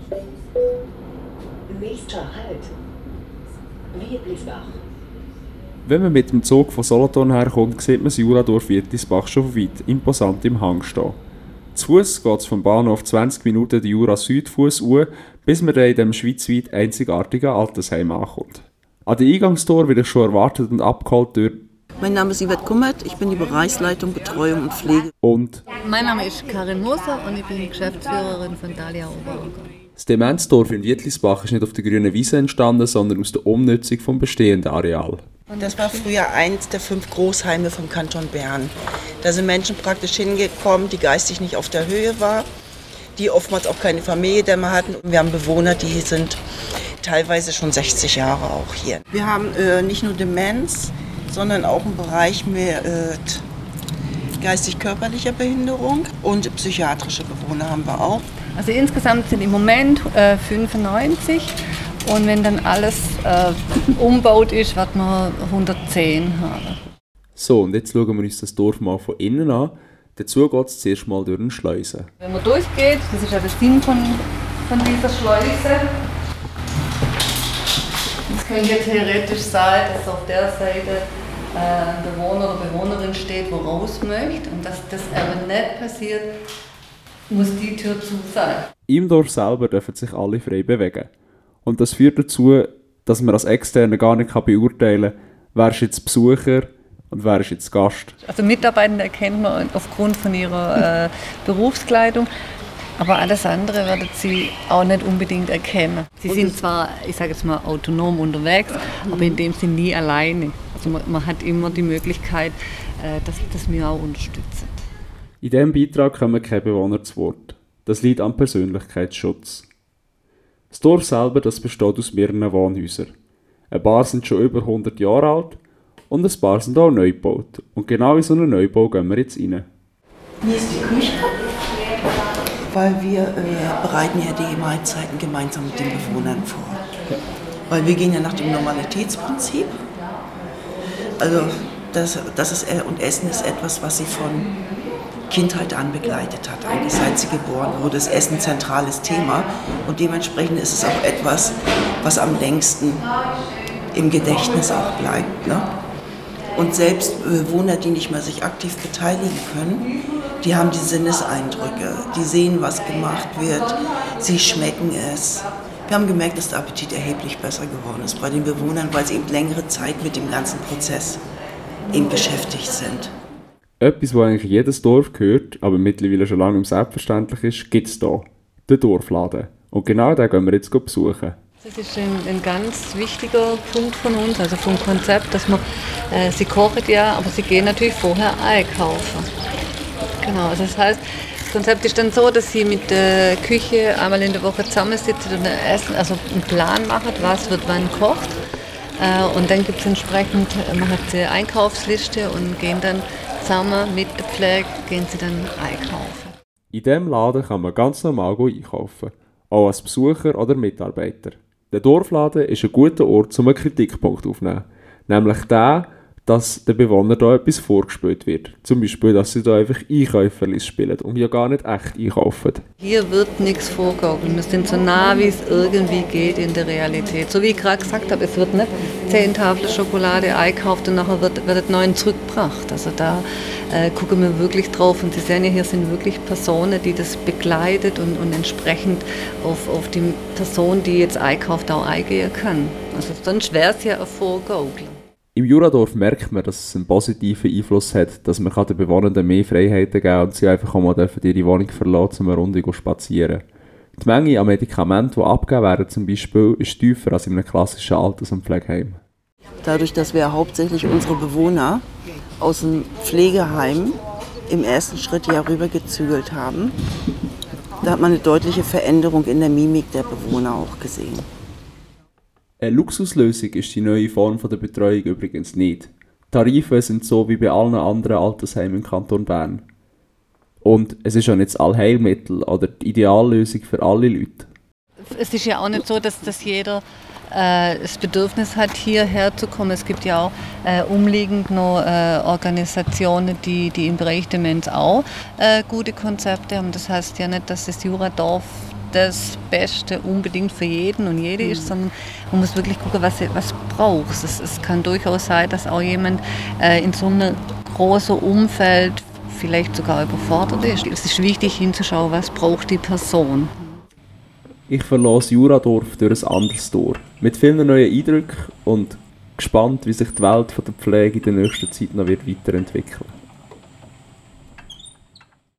Nächster Halt. Wietlisbach. Wenn man mit dem Zug von Solothurn herkommt, sieht man das Juradorf Wietlisbach schon von weit, imposant im Hang stehen. Zu Fuss geht es vom Bahnhof 20 Minuten den Jura-Südfuss hoch, bis man dann in dem schweizweit einzigartigen Altersheim ankommt. An den Eingangstor wird ich schon erwartet und abgeholt durch. Mein Name ist Yvette Kummert, ich bin die Bereichsleitung Betreuung und Pflege. Und mein Name ist Karin Moser und ich bin Geschäftsführerin von Thalia Oberallgäu. das Demenzdorf in Wietlisbach ist nicht auf der grünen Wiese entstanden, sondern aus der Umnutzung vom bestehenden Areal. Das war früher eins der 5 Großheime vom Kanton Bern. Da sind Menschen praktisch hingekommen, die geistig nicht auf der Höhe waren, die oftmals auch keine Familie mehr hatten. Und wir haben Bewohner, die sind teilweise schon 60 Jahre auch hier. Wir haben nicht nur Demenz, sondern auch einen Bereich mit geistig-körperlicher Behinderung und psychiatrische Bewohner haben wir auch. Also insgesamt sind im Moment 95 und wenn dann alles umgebaut ist, wird man 110 haben. So, und jetzt schauen wir uns das Dorf mal von innen an. Dazu geht es zuerst mal durch eine Schleuse. Wenn man durchgeht, das ist ja der Sinn von dieser Schleuse. Es könnte ja theoretisch sein, dass auf der Seite ein Bewohner oder Bewohnerin steht, wo raus möchte. Und dass das aber nicht passiert, muss die Tür zu sein. Im Dorf selber dürfen sich alle frei bewegen. Und das führt dazu, dass man als Externe gar nicht beurteilen kann, wer ist jetzt Besucher und wer ist jetzt Gast. Also Mitarbeitende erkennt man aufgrund von ihrer Berufskleidung. Aber alles andere werden Sie auch nicht unbedingt erkennen. Sie sind zwar, ich sage jetzt mal, autonom unterwegs, aber in dem Sinne nie alleine. Also man hat immer die Möglichkeit, dass wir auch unterstützen. In diesem Beitrag kommen keine Bewohner zu Wort. Das liegt am Persönlichkeitsschutz. Das Dorf selber das besteht aus mehreren Wohnhäusern. Ein paar sind schon über 100 Jahre alt und ein paar sind auch neu gebaut. Und genau in so einen Neubau gehen wir jetzt rein. Hier ist die Küche, weil wir bereiten ja die Mahlzeiten gemeinsam mit den Bewohnern vor. Weil wir gehen ja nach dem Normalitätsprinzip. Also das ist, und Essen ist etwas, was sie von Kindheit an begleitet hat. Eigentlich seit sie geboren wurde, ist Essen ein zentrales Thema. Und dementsprechend ist es auch etwas, was am längsten im Gedächtnis auch bleibt. Ne? Und selbst Bewohner, die nicht mehr sich aktiv beteiligen können, die haben die Sinneseindrücke, die sehen, was gemacht wird, sie schmecken es. Wir haben gemerkt, dass der Appetit erheblich besser geworden ist bei den Bewohnern, weil sie eben längere Zeit mit dem ganzen Prozess eben beschäftigt sind. Etwas, wo eigentlich jedes Dorf gehört, aber mittlerweile schon lange selbstverständlich ist, gibt es hier. Den Dorfladen. Und genau den gehen wir jetzt besuchen. Das ist ein ganz wichtiger Punkt von uns, also vom Konzept, dass man, sie kochen ja, aber sie gehen natürlich vorher einkaufen. Genau, also das heißt, das Konzept ist dann so, dass sie mit der Küche einmal in der Woche zusammensitzen und essen, also einen Plan machen, was wird wann kocht. Und dann gibt es entsprechend, man hat die Einkaufsliste und gehen dann zusammen mit der Pflege, gehen sie dann einkaufen. In diesem Laden kann man ganz normal einkaufen, auch als Besucher oder Mitarbeiter. Der Dorfladen ist ein guter Ort, um einen Kritikpunkt aufzunehmen, nämlich der, dass den Bewohnern da etwas vorgespielt wird. Zum Beispiel, dass sie da einfach Einkäuferlis spielen und ja gar nicht echt einkaufen. Hier wird nichts vorgaukelt. Wir sind so nah, wie es irgendwie geht in der Realität. So wie ich gerade gesagt habe, es wird nicht 10 Tafeln Schokolade einkauft und nachher wird 9 zurückgebracht. Also da gucken wir wirklich drauf. Und Sie sehen ja, hier sind wirklich Personen, die das begleitet und entsprechend auf die Person, die jetzt einkauft, auch eingehen kann. Also sonst wäre es ja ein Vorgaukeln. Im Juradorf merkt man, dass es einen positiven Einfluss hat, dass man den Bewohnern mehr Freiheiten geben kann und sie einfach auch mal ihre Wohnung verlassen, um eine Runde zu spazieren. Die Menge an Medikamenten, die abgegeben werden, zum Beispiel, ist tiefer als in einem klassischen Alters- und Pflegeheim. Dadurch, dass wir hauptsächlich unsere Bewohner aus dem Pflegeheim im ersten Schritt ja rübergezügelt haben, da hat man eine deutliche Veränderung in der Mimik der Bewohner auch gesehen. Eine Luxuslösung ist die neue Form der Betreuung übrigens nicht. Die Tarife sind so wie bei allen anderen Altersheimen im Kanton Bern. Und es ist auch nicht das Allheilmittel oder die Ideallösung für alle Leute. Es ist ja auch nicht so, dass jeder das Bedürfnis hat, hierher zu kommen. Es gibt ja auch umliegend noch Organisationen, die im Bereich Demenz auch gute Konzepte haben. Das heißt ja nicht, dass das Juradorf das Beste unbedingt für jeden und jede ist, sondern man muss wirklich gucken, was braucht es. Es kann durchaus sein, dass auch jemand in so einem großen Umfeld vielleicht sogar überfordert ist. Es ist wichtig hinzuschauen, was braucht die Person. Ich verlasse Juradorf durch ein anderes Tor. Mit vielen neuen Eindrücken und gespannt, wie sich die Welt von der Pflege in der nächsten Zeit noch weiterentwickeln wird.